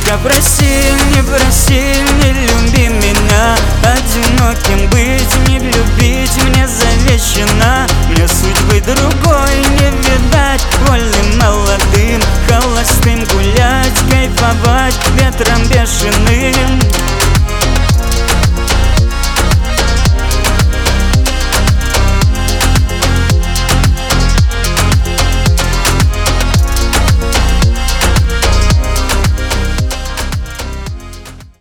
Девочка, прости, не проси, не люби меня. Одиноким быть, не любить мне завещано. Мне судьбы другой не видать, вольным молодым, холостым гулять, кайфовать ветром бешеным.